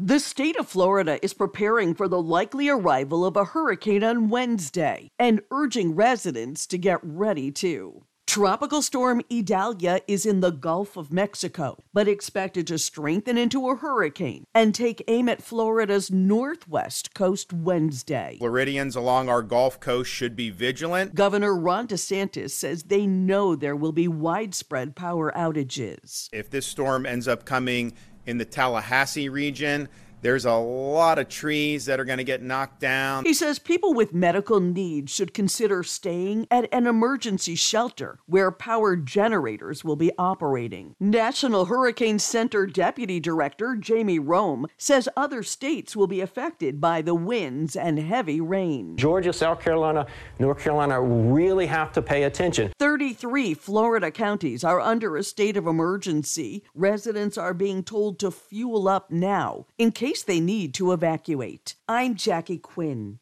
The state of Florida is preparing for the likely arrival of a hurricane on Wednesday and urging residents to get ready too. Tropical storm Idalia is in the Gulf of Mexico, but expected to strengthen into a hurricane and take aim at Florida's northwest coast Wednesday. Floridians along our Gulf Coast should be vigilant. Governor Ron DeSantis says they know there will be widespread power outages. If this storm ends up coming in the Tallahassee region, there's a lot of trees that are going to get knocked down. He says people with medical needs should consider staying at an emergency shelter where power generators will be operating. National Hurricane Center Deputy Director Jamie Rome says other states will be affected by the winds and heavy rain. Georgia, South Carolina, North Carolina really have to pay attention. 33 Florida counties are under a state of emergency. Residents are being told to fuel up now in case they need to evacuate. I'm Jackie Quinn.